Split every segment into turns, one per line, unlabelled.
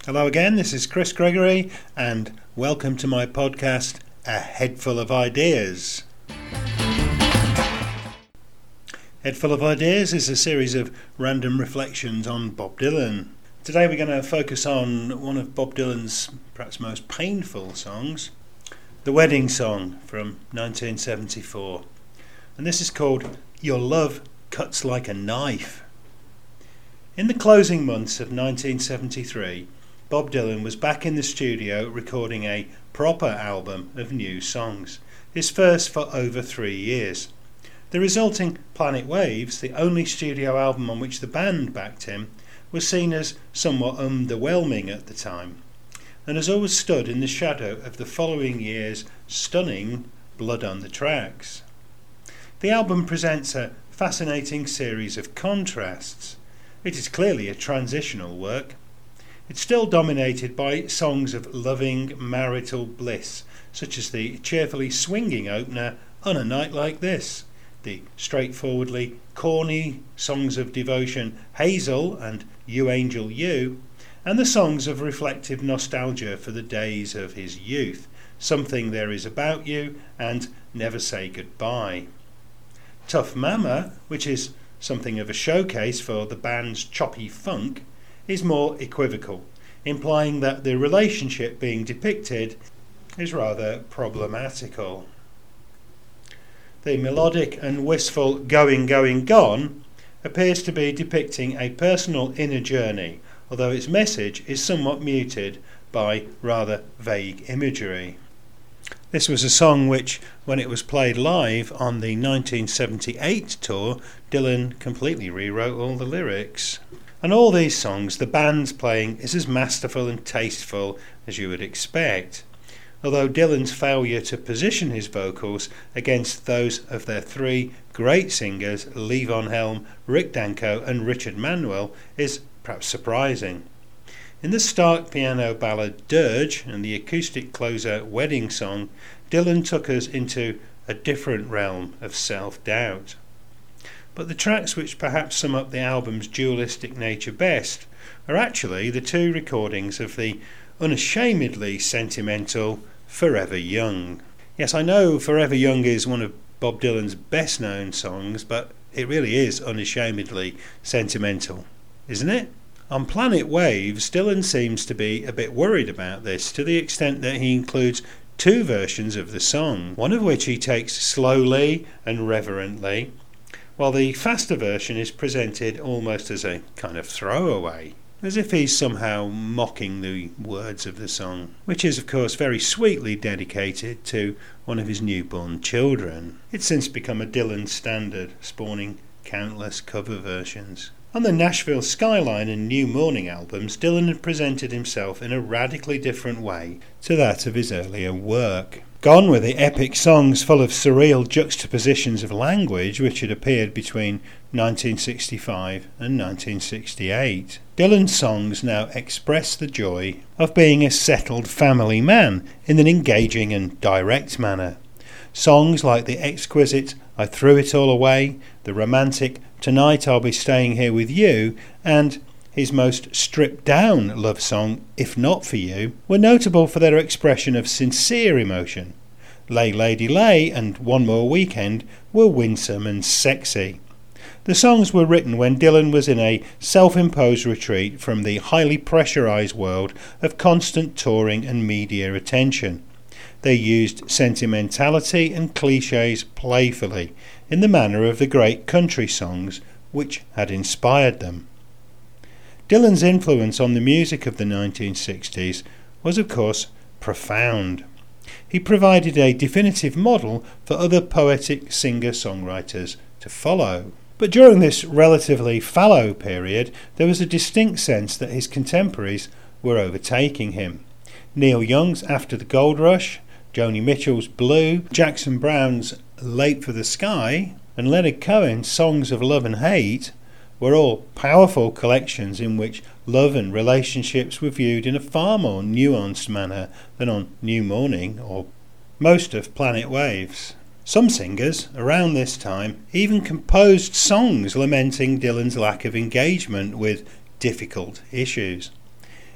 Hello again, this is Chris Gregory, and welcome to my podcast, A Head Full of Ideas. Head Full of Ideas is a series of random reflections on Bob Dylan. Today we're going to focus on one of Bob Dylan's perhaps most painful songs, The Wedding Song from 1974. And this is called Your Love Cuts Like a Knife. In the closing months of 1973, Bob Dylan was back in the studio recording a proper album of new songs, his first for over 3 years. The resulting Planet Waves, the only studio album on which the band backed him, was seen as somewhat underwhelming at the time, and has always stood in the shadow of the following year's stunning Blood on the Tracks. The album presents a fascinating series of contrasts. It is clearly a transitional work. It's still dominated by songs of loving marital bliss, such as the cheerfully swinging opener On a Night Like This, the straightforwardly corny songs of devotion Hazel and You Angel You, and the songs of reflective nostalgia for the days of his youth, Something There Is About You and Never Say Goodbye. Tough Mama, which is something of a showcase for the band's choppy funk, is more equivocal, implying that the relationship being depicted is rather problematical. The melodic and wistful Going, Going, Gone appears to be depicting a personal inner journey, although its message is somewhat muted by rather vague imagery. This was a song which, when it was played live on the 1978 tour, Dylan completely rewrote all the lyrics. And all these songs, the band's playing is as masterful and tasteful as you would expect, although Dylan's failure to position his vocals against those of their three great singers, Levon Helm, Rick Danko and Richard Manuel, is perhaps surprising. In the stark piano ballad Dirge and the acoustic closer Wedding Song, Dylan took us into a different realm of self-doubt. But the tracks which perhaps sum up the album's dualistic nature best are actually the two recordings of the unashamedly sentimental Forever Young. Yes, I know Forever Young is one of Bob Dylan's best known songs, but it really is unashamedly sentimental, isn't it? On Planet Waves, Dylan seems to be a bit worried about this, to the extent that he includes two versions of the song, one of which he takes slowly and reverently, while the faster version is presented almost as a kind of throwaway, as if he's somehow mocking the words of the song, which is of course very sweetly dedicated to one of his newborn children. It's since become a Dylan standard, spawning countless cover versions. On the Nashville Skyline and New Morning albums, Dylan had presented himself in a radically different way to that of his earlier work. Gone were the epic songs full of surreal juxtapositions of language which had appeared between 1965 and 1968. Dylan's songs now express the joy of being a settled family man in an engaging and direct manner. Songs like the exquisite I Threw It All Away, the romantic Tonight I'll Be Staying Here With You, and his most stripped-down love song, If Not For You, were notable for their expression of sincere emotion. Lay Lady Lay and One More Weekend were winsome and sexy. The songs were written when Dylan was in a self-imposed retreat from the highly pressurized world of constant touring and media attention. They used sentimentality and cliches playfully, in the manner of the great country songs which had inspired them. Dylan's influence on the music of the 1960s was, of course, profound. He provided a definitive model for other poetic singer-songwriters to follow. But during this relatively fallow period, there was a distinct sense that his contemporaries were overtaking him. Neil Young's After the Gold Rush, Joni Mitchell's Blue, Jackson Browne's Late for the Sky, and Leonard Cohen's Songs of Love and Hate were all powerful collections in which love and relationships were viewed in a far more nuanced manner than on New Morning or most of Planet Waves. Some singers around this time even composed songs lamenting Dylan's lack of engagement with difficult issues.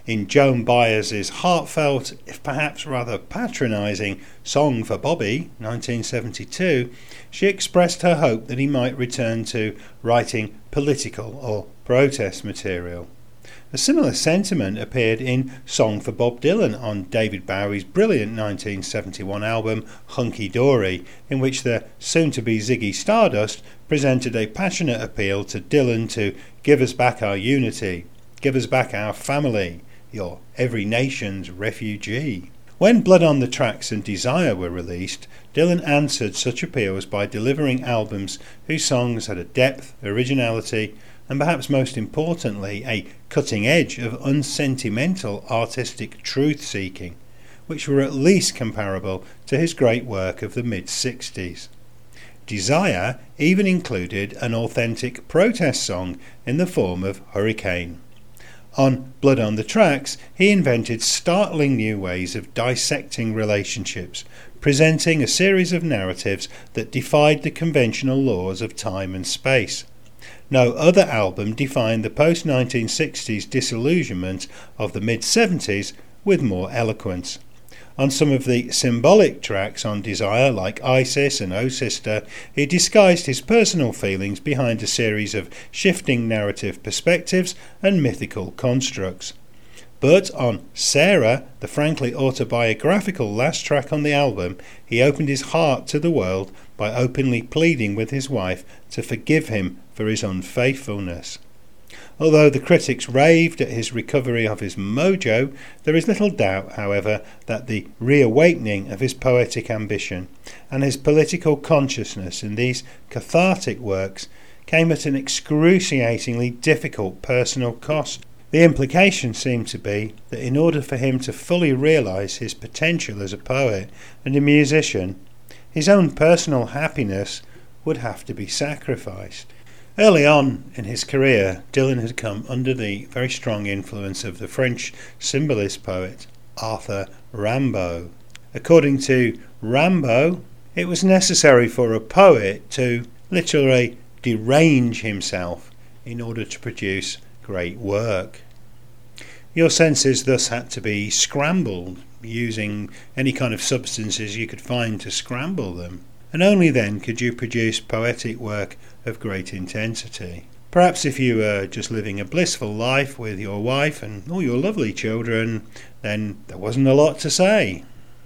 In Joan Baez's heartfelt, if perhaps rather patronising, Song for Bobby, 1972, she expressed her hope that he might return to writing political or protest material. A similar sentiment appeared in Song for Bob Dylan on David Bowie's brilliant 1971 album Hunky Dory, in which the soon-to-be Ziggy Stardust presented a passionate appeal to Dylan to give us back our unity, give us back our family, your every nation's refugee. When Blood on the Tracks and Desire were released, Dylan answered such appeals by delivering albums whose songs had a depth, originality, and perhaps most importantly, a cutting edge of unsentimental artistic truth-seeking, which were at least comparable to his great work of the mid-60s. Desire even included an authentic protest song in the form of Hurricane. On Blood on the Tracks, he invented startling new ways of dissecting relationships, presenting a series of narratives that defied the conventional laws of time and space. No other album defined the post-1960s disillusionment of the mid-70s with more eloquence. On some of the symbolic tracks on Desire, like Isis and Oh Sister, he disguised his personal feelings behind a series of shifting narrative perspectives and mythical constructs. But on Sarah, the frankly autobiographical last track on the album, he opened his heart to the world by openly pleading with his wife to forgive him for his unfaithfulness. Although the critics raved at his recovery of his mojo, there is little doubt, however, that the reawakening of his poetic ambition and his political consciousness in these cathartic works came at an excruciatingly difficult personal cost. The implication seemed to be that in order for him to fully realise his potential as a poet and a musician, his own personal happiness would have to be sacrificed. Early on in his career, Dylan had come under the very strong influence of the French symbolist poet Arthur Rimbaud. According to Rimbaud, it was necessary for a poet to literally derange himself in order to produce great work. Your senses thus had to be scrambled, using any kind of substances you could find to scramble them, and only then could you produce poetic work of great intensity. Perhaps if you were just living a blissful life with your wife and all your lovely children, then there wasn't a lot to say.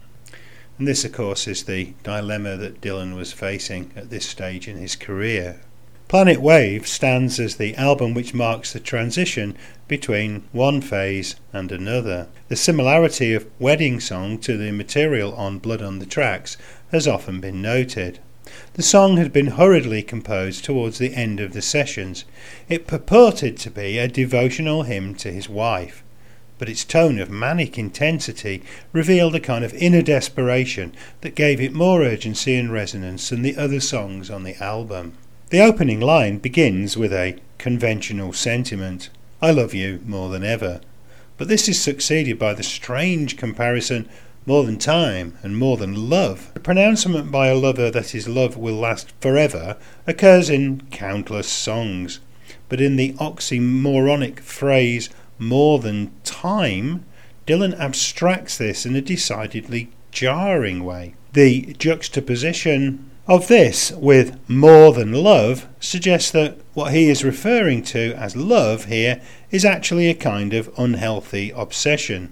And this, of course, is the dilemma that Dylan was facing at this stage in his career. Planet Wave stands as the album which marks the transition between one phase and another. The similarity of Wedding Song to the material on Blood on the Tracks has often been noted. The song had been hurriedly composed towards the end of the sessions. It purported to be a devotional hymn to his wife, but its tone of manic intensity revealed a kind of inner desperation that gave it more urgency and resonance than the other songs on the album. The opening line begins with a conventional sentiment, "I love you more than ever," but this is succeeded by the strange comparison, "more than time and more than love." The pronouncement by a lover that his love will last forever occurs in countless songs, but in the oxymoronic phrase "more than time," Dylan abstracts this in a decidedly jarring way. The juxtaposition of this with "more than love" suggests that what he is referring to as love here is actually a kind of unhealthy obsession.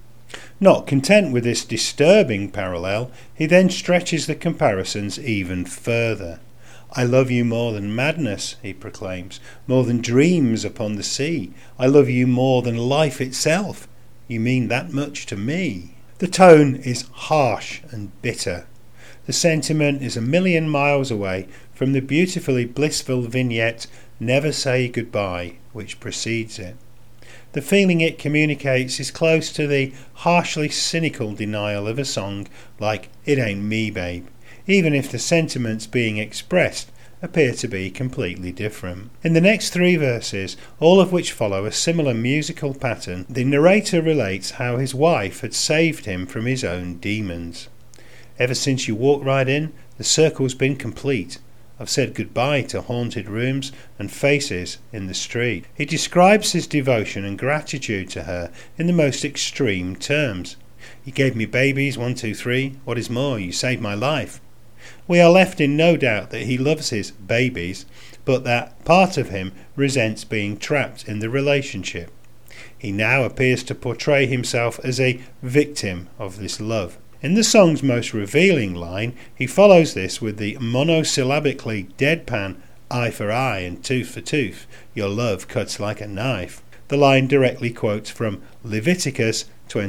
Not content with this disturbing parallel, he then stretches the comparisons even further. "I love you more than madness," he proclaims, "more than dreams upon the sea. I love you more than life itself. You mean that much to me." The tone is harsh and bitter. The sentiment is a million miles away from the beautifully blissful vignette "Never Say Goodbye," which precedes it. The feeling it communicates is close to the harshly cynical denial of a song like "It Ain't Me, Babe," even if the sentiments being expressed appear to be completely different. In the next 3 verses, all of which follow a similar musical pattern, the narrator relates how his wife had saved him from his own demons. "Ever since you walked right in, the circle's been complete. I've said goodbye to haunted rooms and faces in the street. He describes his devotion and gratitude to her in the most extreme terms. You gave me babies, 1, 2, 3. What is more, you saved my life. We are left in no doubt that he loves his babies, but that part of him resents being trapped in the relationship. He now appears to portray himself as a victim of this love. In the song's most revealing line, he follows this with the monosyllabically deadpan eye for eye and tooth for tooth. Your love cuts like a knife. The line directly quotes from Leviticus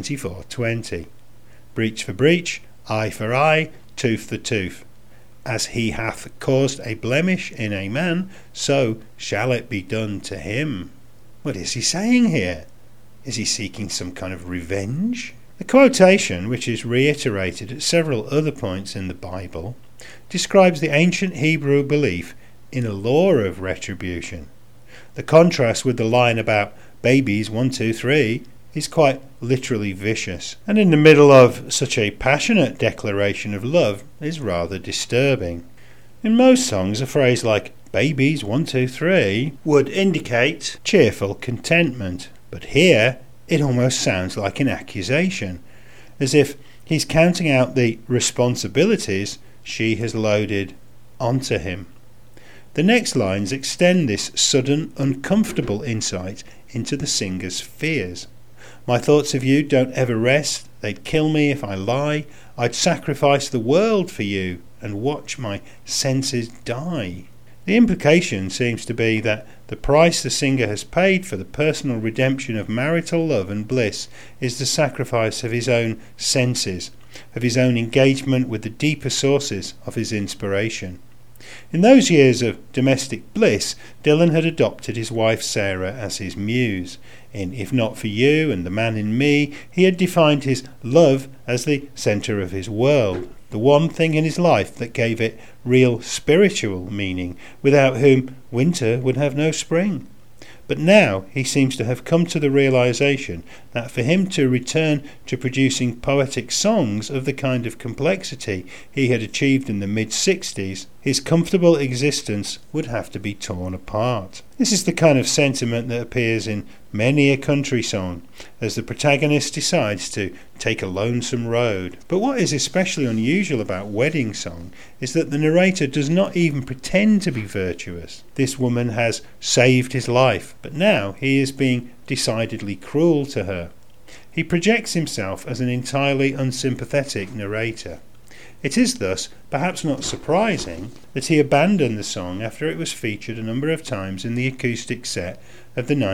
24:20. Breach for breach, eye for eye, tooth for tooth. As he hath caused a blemish in a man, so shall it be done to him. What is he saying here? Is he seeking some kind of revenge? The quotation, which is reiterated at several other points in the Bible, describes the ancient Hebrew belief in a law of retribution. The contrast with the line about babies 1, 2, 3 is quite literally vicious, and in the middle of such a passionate declaration of love is rather disturbing. In most songs, a phrase like babies 1, 2, 3 would indicate cheerful contentment, but here it almost sounds like an accusation, as if he's counting out the responsibilities she has loaded onto him. The next lines extend this sudden, uncomfortable insight into the singer's fears. My thoughts of you don't ever rest. They'd kill me if I lie. I'd sacrifice the world for you and watch my senses die. The implication seems to be that the price the singer has paid for the personal redemption of marital love and bliss is the sacrifice of his own senses, of his own engagement with the deeper sources of his inspiration. In those years of domestic bliss, Dylan had adopted his wife Sarah as his muse. In If Not For You and The Man in Me, he had defined his love as the centre of his world, the one thing in his life that gave it real spiritual meaning, without whom winter would have no spring. But now he seems to have come to the realization that for him to return to producing poetic songs of the kind of complexity he had achieved in the mid-60s, his comfortable existence would have to be torn apart. This is the kind of sentiment that appears in many a country song, as the protagonist decides to take a lonesome road. But what is especially unusual about Wedding Song is that the narrator does not even pretend to be virtuous. This woman has saved his life, but now he is being decidedly cruel to her. He projects himself as an entirely unsympathetic narrator. It is thus perhaps not surprising that he abandoned the song after it was featured a number of times in the acoustic set of the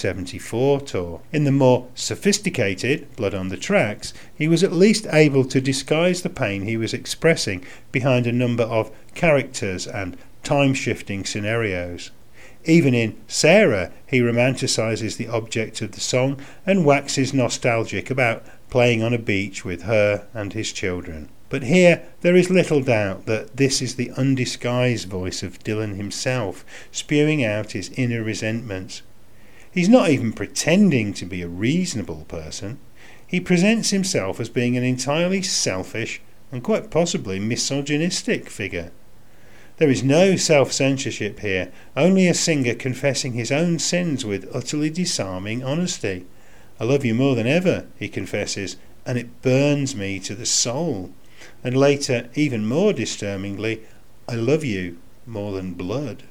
1974 tour. In the more sophisticated Blood on the Tracks, he was at least able to disguise the pain he was expressing behind a number of characters and time-shifting scenarios. Even in Sarah, he romanticizes the object of the song and waxes nostalgic about playing on a beach with her and his children. But here there is little doubt that this is the undisguised voice of Dylan himself, spewing out his inner resentments. He's not even pretending to be a reasonable person. He presents himself as being an entirely selfish and quite possibly misogynistic figure. There is no self-censorship here, only a singer confessing his own sins with utterly disarming honesty. I love you more than ever, he confesses, and it burns me to the soul. And later, even more disturbingly, I love you more than blood.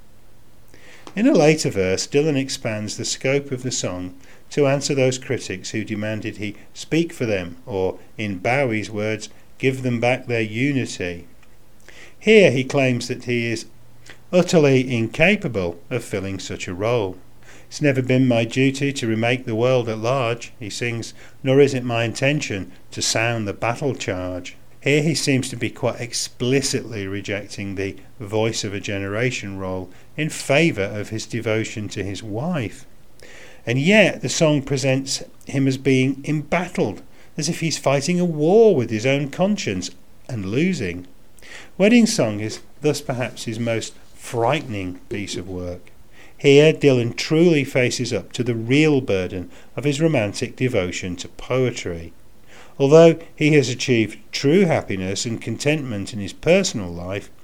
In a later verse, Dylan expands the scope of the song to answer those critics who demanded he speak for them, or, in Bowie's words, give them back their unity. Here he claims that he is utterly incapable of filling such a role. It's never been my duty to remake the world at large, he sings, nor is it my intention to sound the battle charge. Here he seems to be quite explicitly rejecting the voice of a generation role in favour of his devotion to his wife. And yet the song presents him as being embattled, as if he's fighting a war with his own conscience and losing. Wedding Song is thus perhaps his most frightening piece of work. Here Dylan truly faces up to the real burden of his romantic devotion to poetry. Although he has achieved true happiness and contentment in his personal life,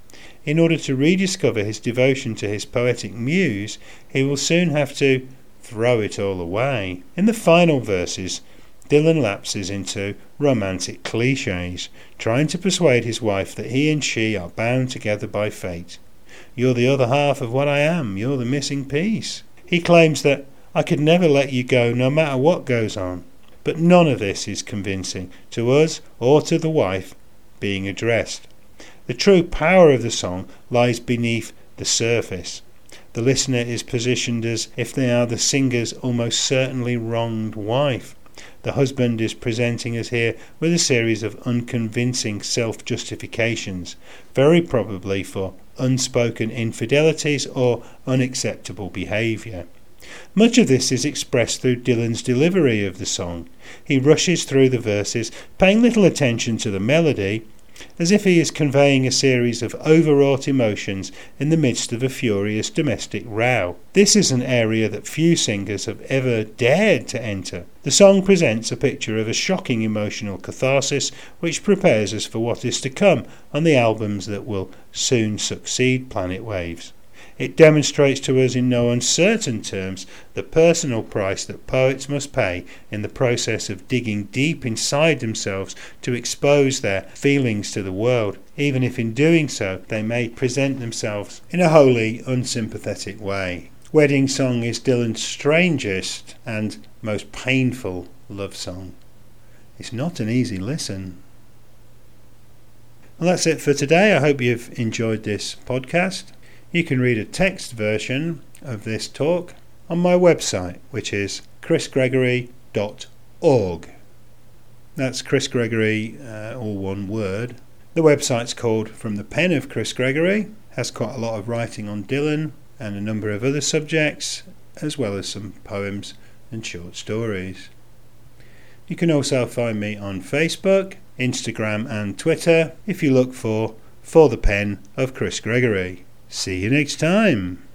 in order to rediscover his devotion to his poetic muse, he will soon have to throw it all away. In the final verses, Dylan lapses into romantic cliches, trying to persuade his wife that he and she are bound together by fate. You're the other half of what I am, you're the missing piece. He claims that I could never let you go no matter what goes on. But none of this is convincing to us or to the wife being addressed. The true power of the song lies beneath the surface. The listener is positioned as if they are the singer's almost certainly wronged wife. The husband is presenting us here with a series of unconvincing self-justifications, very probably for unspoken infidelities or unacceptable behaviour. Much of this is expressed through Dylan's delivery of the song. He rushes through the verses, paying little attention to the melody, as if he is conveying a series of overwrought emotions in the midst of a furious domestic row. This is an area that few singers have ever dared to enter. The song presents a picture of a shocking emotional catharsis which prepares us for what is to come on the albums that will soon succeed Planet Waves. It demonstrates to us in no uncertain terms the personal price that poets must pay in the process of digging deep inside themselves to expose their feelings to the world, even if in doing so they may present themselves in a wholly unsympathetic way. Wedding Song is Dylan's strangest and most painful love song. It's not an easy listen. Well, that's it for today. I hope you've enjoyed this podcast. You can read a text version of this talk on my website, which is chrisgregory.org. That's Chris Gregory, all one word. The website's called From the Pen of Chris Gregory, has quite a lot of writing on Dylan and a number of other subjects, as well as some poems and short stories. You can also find me on Facebook, Instagram and Twitter if you look for the Pen of Chris Gregory. See you next time.